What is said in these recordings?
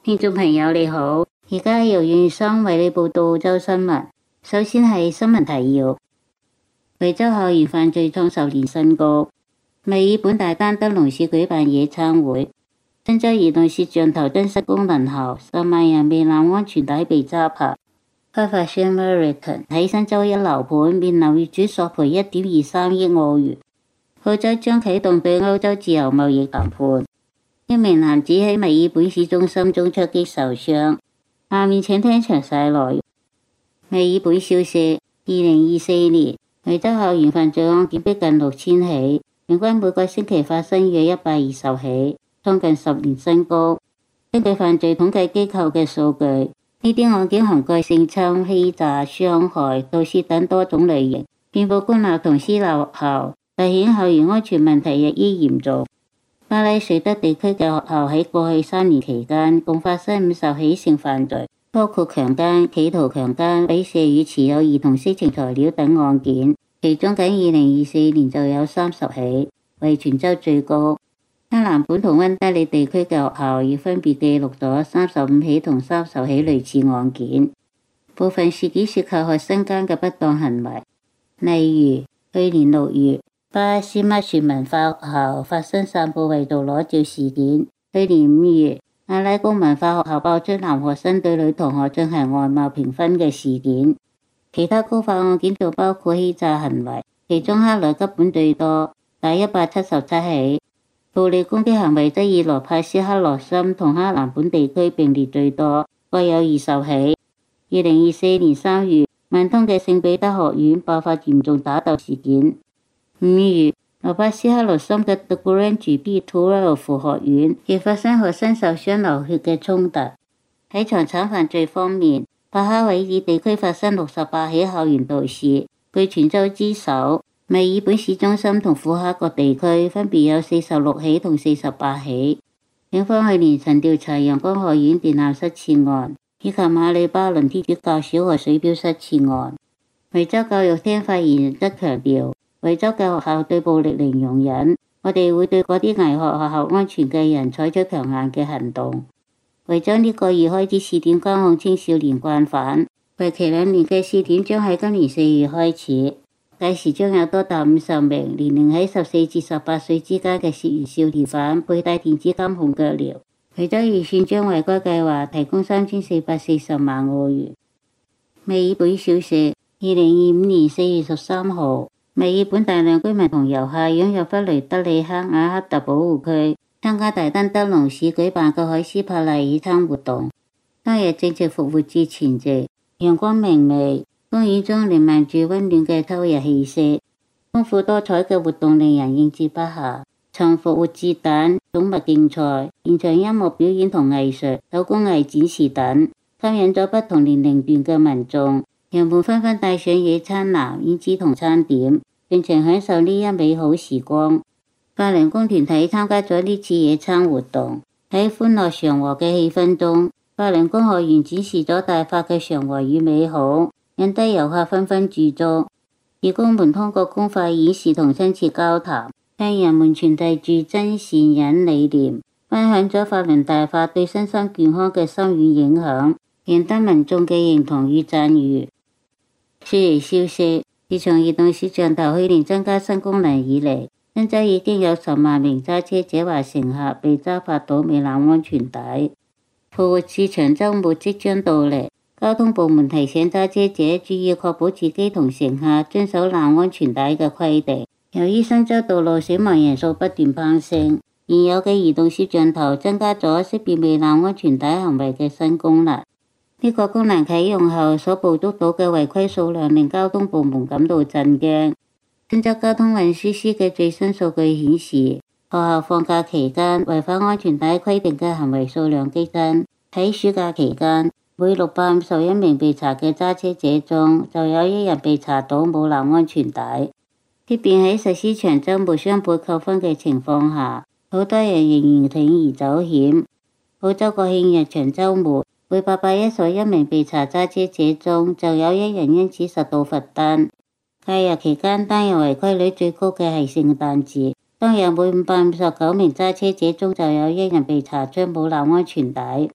聽眾朋友你好，而家由袁生為你報道澳洲新聞。首先係新聞提要：維州校園犯罪創10年新高；墨爾本大丹德隆市舉辦野餐會；新州移動攝像頭真實功能後，10萬人未攬安全帶被抓拍；開發商 Meriton 喺新州一樓盤面臨業主索賠1.23億澳元；澳洲將啟動對歐洲自由貿易談判。一名男子喺墨爾本市中心中出擊受傷。下面請聽詳細內容。墨爾本消息：2024年維州校園犯罪案件逼近6000起，平均每個星期發生約120起，創近10年新高。根據犯罪統計機構嘅數據，呢啲案件涵蓋性侵、欺詐、傷害、盜竊等多種類型，遍佈公立同私立學校，凸顯校園安全問題日益嚴重。巴拉瑞德地區嘅學校喺過去3年期間共發生50起性犯罪，包括強姦、企圖強姦、猥褻與持有兒童色情材料等案件，其中僅2024年就有30起，為全州最高。克蘭本同溫德里地區嘅學校亦分別記錄咗35起同30起類似案件，部分事件涉及學生間嘅不當行為，例如去年6月。巴哈斯麥殊文化學校發生散布偽造裸照事件。去年5月，阿拉公文化學校爆出男學生對女同學進行外貌評分嘅事件。其他高發案件就包括欺詐行為，其中克萊吉本最多，達177起；暴力攻擊行為則以羅帕斯克羅森同克蘭本地區並列最多，各有20起。2024年3月，文通嘅聖彼得學院爆發嚴重打鬥事件。5月，羅帕斯克羅森嘅 The Grange B12 學院亦發生學生受傷流血嘅衝突。喺財產犯罪方面，巴哈韋爾地區發生68起校園盜竊，據全州之首，墨爾本市中心同庫克各地區分別有46起同48起。警方去年曾調查陽光學院電纜失竊案，以及馬里巴倫天主教小學水錶失竊案。維州教育廳發言人則強調，維州嘅學校對暴力零容忍，我哋會對嗰啲危害學校安全嘅人採取強硬嘅行動。維州呢個月開始試點監控青少年慣犯，為期2年嘅試點將喺今年4月開始，屆時將有多達50名年齡喺14至18歲之間嘅涉嫌少年犯佩戴電子監控腳鐐。維州預算將為該計劃提供3440萬澳元。墨爾本消息：2025年4月13號。墨爾本大量居民同遊客湧入弗雷德里克雅克特保護區，參加大丹德隆市舉辦嘅海斯帕麗野餐活動。當日正值復活節前夕，陽光明媚，公園中瀰漫住溫暖嘅秋日氣息。豐富多彩嘅活動令人應接不暇，從復活節蛋、寵物競賽、現場音樂表演同藝術、手工藝展示等，吸引咗不同年齡段嘅民眾。人們紛紛帶上野餐籃、椅子同餐點，盡情享受呢一美好時光。法輪功團體參加咗呢次野餐活動，喺歡樂祥和嘅氣氛中，法輪功學員展示咗大法嘅祥和與美好，引得遊客紛紛駐足。義工們通過功法演示同親切交談，向人們傳遞住真善忍理念，分享咗法輪大法對身心健康嘅深遠影響，贏得民眾嘅認同與讚譽。雪梨消息：自從移動攝像頭去年增加新功能以嚟，新州已經有10萬名揸車者或乘客被抓拍到未攬安全帶。復活節長週末即將到嚟，交通部門提醒揸車者注意確保自己同乘客遵守攬安全帶嘅規定。由於新州道路死亡人數不斷攀升，現有嘅移動攝像頭增加咗識別未攬安全帶行為嘅新功能。呢個功能啟用後所捕捉到嘅違規數量令交通部門感到震驚。新州交通運輸司嘅最新數據顯示，學校放假期間違反安全帶規定嘅行為數量激增。喺暑假期間，每651名被查嘅揸車者中，就有1人被查到冇攬安全帶。即便喺實施長週末雙倍扣分嘅情況下，好多人仍然鋌而走險。澳洲國慶日長週末，每811名被查揸車者中，就有1人因此實到罰單。假日期間單日違規率最高嘅係聖誕節，當日每559名揸車者中就有1人被查出冇攬安全帶。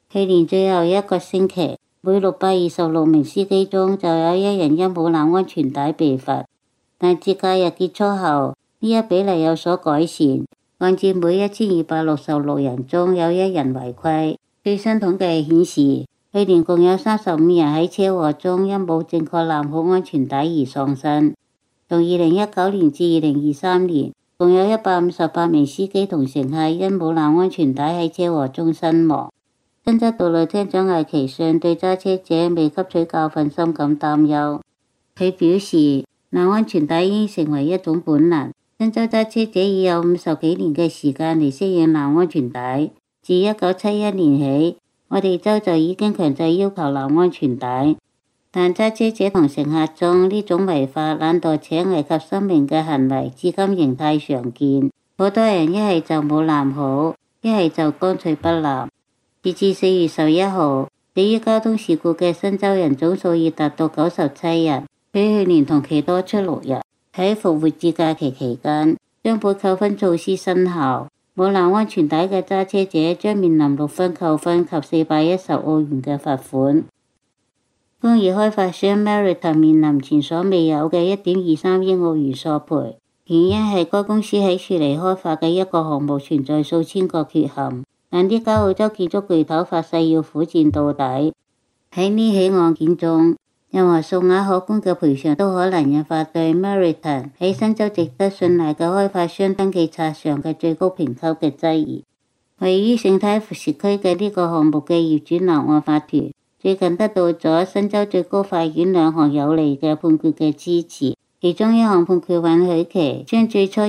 去年最後一個星期，每626名司機中就有1人因冇攬安全帶被罰。但節假日結束後，呢一比例有所改善，按照每1266人中有1人違規。最新統計顯示，去年共有35人喺車禍中因冇正確攬好安全帶而喪生。從2019年至2023年，共有158名司機同乘客因冇攬安全帶喺車禍中身亡。新州道路廳長艾奇遜對揸車者未吸取教訓深感擔憂。佢表示，攬安全帶應成為一種本能。新州揸車者已有50幾年嘅時間嚟適應攬安全帶。自1971年起，我哋州就已經強制要求攬安全帶。但揸車者同乘客中呢種違法、懶惰且危及生命嘅行為，至今仍太常見。好多人一係就冇攬好，一係就乾脆不攬。截至4月11號，死於交通事故嘅新州人總數已達到97人，比去年同期多出6日。喺復活節假期期間，將會扣分措施生效，冇攬安全帶嘅揸車者將面臨6分扣分及410澳元嘅罰款。工業開發商 Meriton 面臨前所未有嘅1.23億澳元索賠，原因係該公司喺處理開發嘅一個項目存在數千個缺陷。但呢家澳洲建築巨頭發誓要苦戰到底。喺呢起案件中，任何數額可觀嘅賠償都可能引發對 Meriton 喺新州值得信賴嘅開發商登記冊上嘅最高評級嘅質疑。位於聖泰福士區嘅呢個項目嘅業主立案法團最近得到咗新州最高法院2項有利嘅判決嘅支持。其中一項判決允許其將最初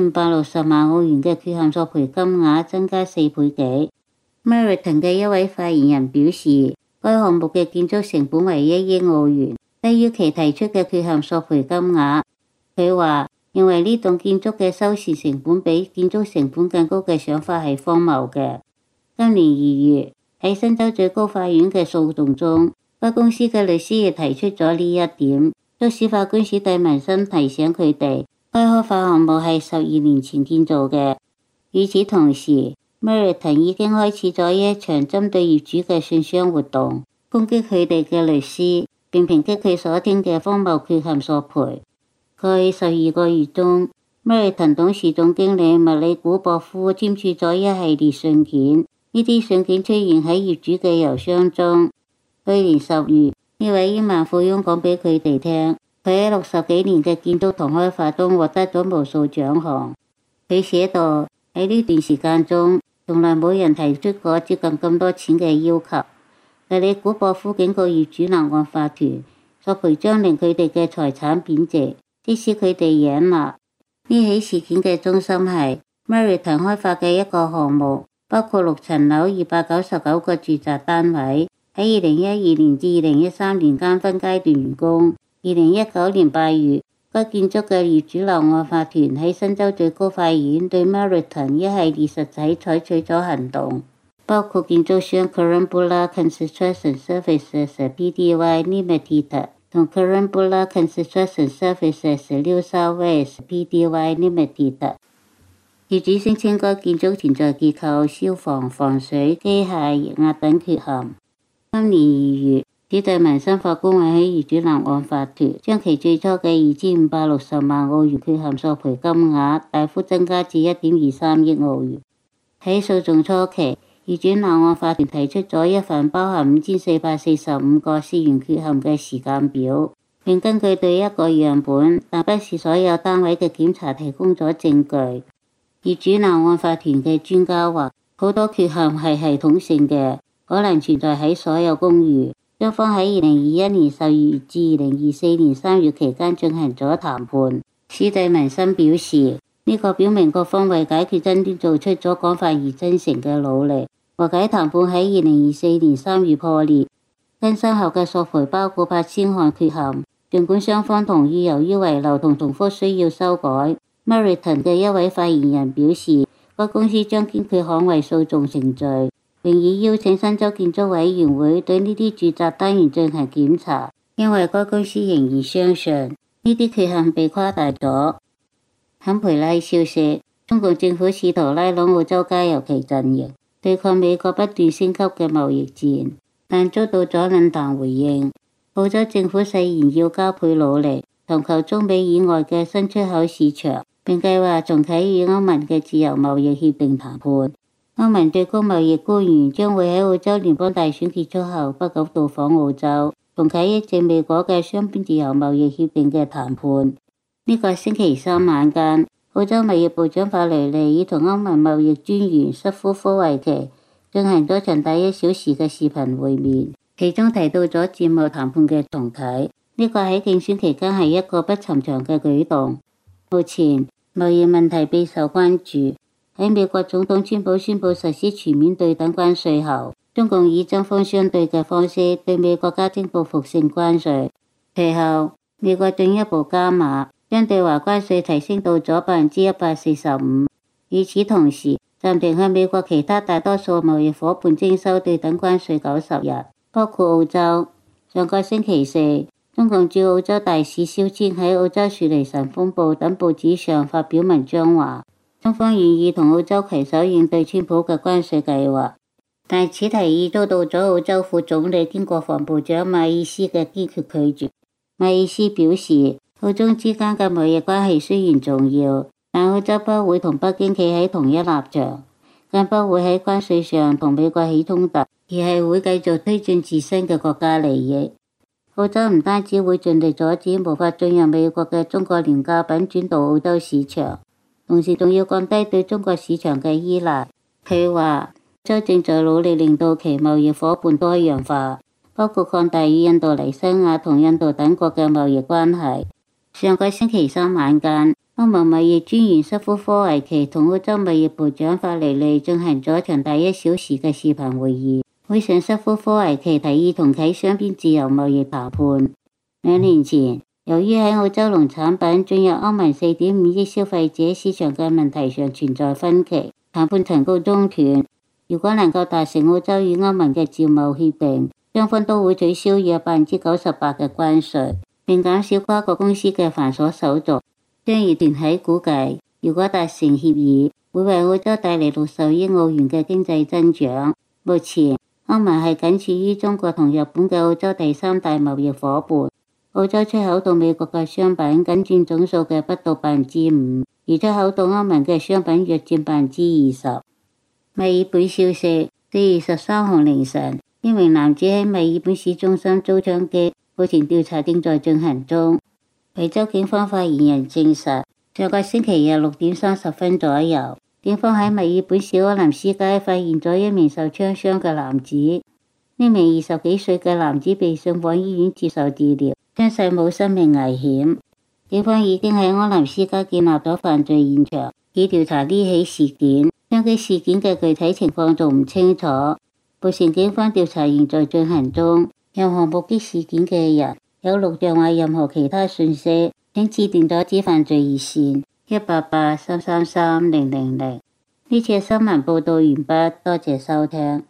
2560萬澳元嘅缺陷索賠金額增加4倍幾。Meriton 嘅一位發言人表示，該項目嘅建築成本為1億澳元，低於其提出嘅缺陷索賠金額。佢話認為呢棟建築嘅修繕成本比建築成本更高嘅想法係荒謬嘅。今年2月喺新州最高法院嘅訴訟中，該公司嘅律師亦提出咗呢一點。促使法官史蒂文森提醒佢哋，該開發項目係12年前建造嘅。與此同時 ，Meriton 已經開始咗一場針對業主嘅信箱活動，攻擊佢哋嘅律師，並抨擊佢所稱嘅荒謬缺陷索賠。過去12個月中 ，Meriton 董事總經理麥里古博夫簽署咗一系列信件，呢啲信件出現喺業主嘅郵箱中。去年10月，呢位億萬富翁講俾佢哋聽，佢喺60幾年嘅建築同開發中獲得咗無數獎項。佢寫道，喺呢段時間中，從來冇人提出過接近咁多錢嘅要求。麥里古博夫警告業主立案法團，索賠將令佢哋嘅財產貶值，即使佢哋贏啦。呢起事件嘅中心係 Meriton 開發嘅一個項目，包括6層樓299個住宅單位。喺2012年至2013年間分階段完工。2019年8月，該建築嘅業主立案法團喺新州最高法院對 Meriton 一系列實體採取咗行動，包括建築商 Carambola Construction Services Pty Limited 同 Carambola Construction Services New South Wales Pty Limited。業主聲稱該建築存在結構、消防、防水、機械、液壓等缺陷。今年2月，史蒂文森法官允許業主立案法團將其最初嘅2560萬澳元缺陷索賠金額大幅增加至1.23億澳元。喺訴訟初期，業主立案法團提出咗一份包含5445個涉嫌缺陷嘅時間表，並根據對一個樣本但不是所有單位嘅檢查提供咗證據。業主立案法團嘅專家話，好多缺陷係系統性嘅，可能存在喺所有公寓。雙方喺2021年12月至2024年3月期間進行咗談判。史蒂文森表示，呢個表明各方為解決爭端做出咗廣泛而真誠嘅努力。和解談判喺2024年3月破裂。更新後嘅索賠包括8000項缺陷，儘管雙方同意由於遺留同重複需要修改。Meriton 嘅一位發言人表示，該公司將堅決捍衛訴訟程序，並已邀請新州建築委員會對呢啲住宅單元進行檢查，因為該公司仍然相信呢啲缺陷被誇大咗。坎培拉消息，中共政府試圖拉攏澳洲加油旗陣營， 對抗美國不斷升級嘅貿易戰，但遭到咗冷淡回應。澳洲政府誓言要加倍努力尋求中美以外嘅新出口市場，並計劃重啟與歐盟嘅自由貿易協定談判。歐盟最高貿易官員將會喺澳洲聯邦大選結束後不久到訪澳洲，重啟一直未果嘅雙邊自由貿易協定嘅談判。呢個星期三晚間，澳洲貿易部長法雷利已同歐盟貿易專員瑟夫科維奇進行咗長達1小時嘅視頻會面，其中提到咗自貿談判嘅重啟。呢個喺競選期間係一個不尋常嘅舉動。目前貿易問題備受關注。喺美國總統川普宣布實施全面對等關稅後，中共以針鋒相對嘅方式對美國加徵報復性關稅。其後，美國進一步加碼，將對華關稅提升到咗145%。與此同時，暫停向美國其他大多數貿易夥伴徵收對等關稅90日，包括澳洲。上個星期四，中共駐澳洲大使肖千喺澳洲雪梨晨鋒報等報紙上發表文章話，中方願意同澳洲攜手應對川普嘅關稅計劃，但此提議遭到咗澳洲副總理兼國防部長馬爾斯嘅堅決拒絕。馬爾斯表示，澳中之間嘅貿易關係雖然重要，但澳洲不會同北京企喺同一立場，更不會喺關稅上同美國起衝突，而係會繼續推進自身嘅國家利益。澳洲唔單止會盡力阻止無法進入美國嘅中國廉價品轉到澳洲市場，同時仲要降低對中國市場嘅依賴。佢話，澳洲正在努力令到其貿易夥伴多樣化，包括擴大與印度尼西亞同印度等國嘅貿易關係。上個星期三晚間，歐盟貿易專員瑟夫科維奇同澳洲貿易部長法雷利進行咗長達1小時嘅視頻會議。會上，瑟夫科維奇提議重啟雙邊自由貿易談判。2年前，由於喺澳洲農產品進入歐盟4.5億消費者市場嘅問題上存在分歧，談判曾告中斷。如果能夠達成澳洲與歐盟嘅自貿協定，雙方都會取消約98%嘅關稅，並減少跨國公司嘅繁瑣手續。商業團體估計，如果達成協議，會為澳洲帶嚟60億澳元嘅經濟增長。目前，歐盟係僅次於中國同日本嘅澳洲第3大貿易夥伴。澳洲出口到美國嘅商品僅佔總數嘅不到5%，而出口到歐盟嘅商品約佔20%。墨爾本消息，4月13號凌晨，一名男子喺墨爾本市中心遭槍擊，目前調查正在進行中。維州警方發言人證實，上個星期日6點30分左右，警方喺墨爾本市柯林斯街發現咗一名受槍傷嘅男子。呢名20幾歲嘅男子被送往醫院接受治療，傷勢冇生命危險。警方已經喺柯林斯街建立咗犯罪現場，以調查呢起事件。槍擊事件嘅具體情況仲唔清楚，目前警方調查仍在進行中。任何目擊事件嘅人有錄像或任何其他訊息，請致電阻止犯罪熱線188-333-000。呢次新聞報道完畢，多謝收聽。